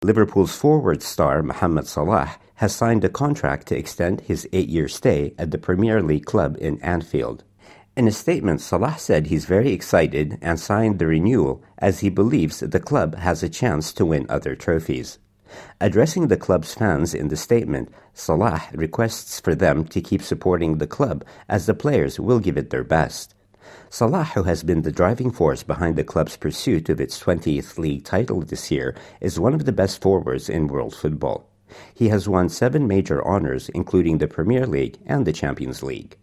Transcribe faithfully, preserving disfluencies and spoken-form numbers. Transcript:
Liverpool's forward star Mohamed Salah has signed a contract to extend his eight-year stay at the Premier League club in Anfield. In a statement, Salah said he's very excited and signed the renewal as he believes the club has a chance to win other trophies. Addressing the club's fans in the statement, Salah requests for them to keep supporting the club as the players will give it their best. Salah, who has been the driving force behind the club's pursuit of its twentieth league title this year, is one of the best forwards in world football. He has won seven major honors, including the Premier League and the Champions League.